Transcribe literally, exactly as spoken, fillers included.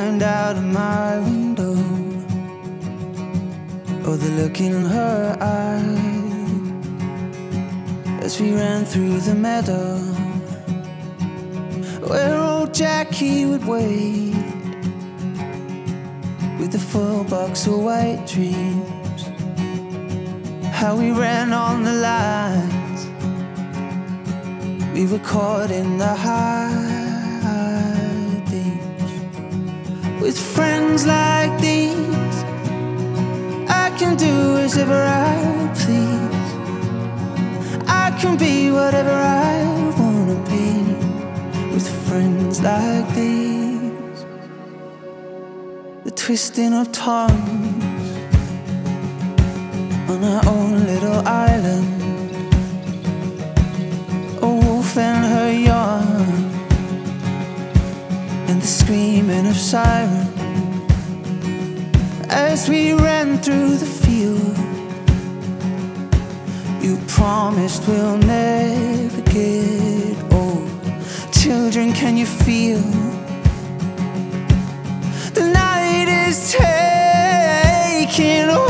staring out of my window, oh, the look in her eye as we ran through the meadow where old Jackie would wait with a full box of white dreams. How we ran on the lines, we were caught in the high beams. With friends like these, I can do as ever I please. I can be whatever I wanna be. With friends like these, the twisting of tongues on our own little island, a wolf and her young, and the screaming of sirens as we ran through the field. You promised we'll never get old. Children, can you feel the night is taking hold?